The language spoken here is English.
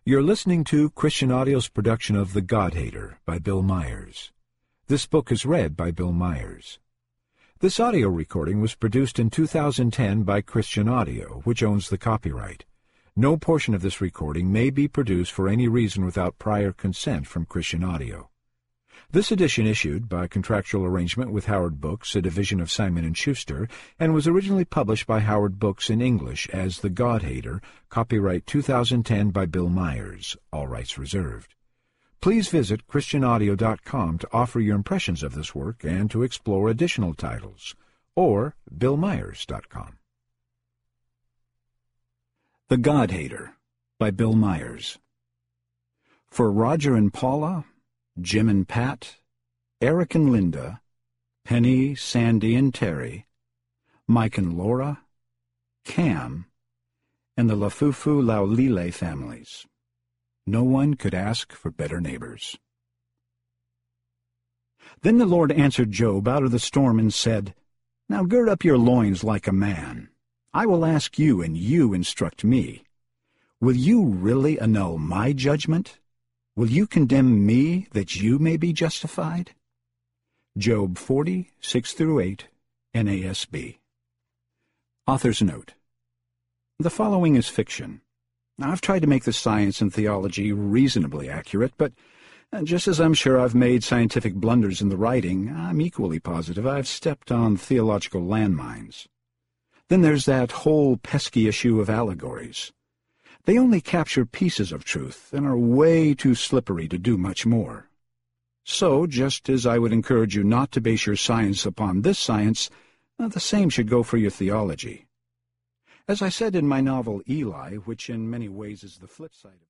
You're listening to Christian Audio's production of The God-Hater by Bill Myers. This book is read by Bill Myers. This audio recording was produced in 2010 by Christian Audio, which owns the copyright. No portion of this recording may be produced for any reason without prior consent from Christian Audio. This edition issued by contractual arrangement with Howard Books, a division of Simon & Schuster, and was originally published by Howard Books in English as The God-Hater, copyright 2010 by Bill Myers, all rights reserved. Please visit ChristianAudio.com to offer your impressions of this work and to explore additional titles, or BillMyers.com. The God-Hater by Bill Myers. For Roger and Paula, Jim and Pat, Eric and Linda, Penny, Sandy, and Terry, Mike and Laura, Cam, and the Lafufu Laulile families. No one could ask for better neighbors. Then the Lord answered Job out of the storm and said, "Now gird up your loins like a man. I will ask you, and you instruct me. Will you really annul my judgment? Will you condemn me that you may be justified?" Job 40, 6-8, NASB. Author's note. The following is fiction. I've tried to make the science and theology reasonably accurate, but just as I'm sure I've made scientific blunders in the writing, I'm equally positive I've stepped on theological landmines. Then there's that whole pesky issue of allegories. They only capture pieces of truth and are way too slippery to do much more. So, just as I would encourage you not to base your science upon this science, the same should go for your theology. As I said in my novel Eli, which in many ways is the flip side of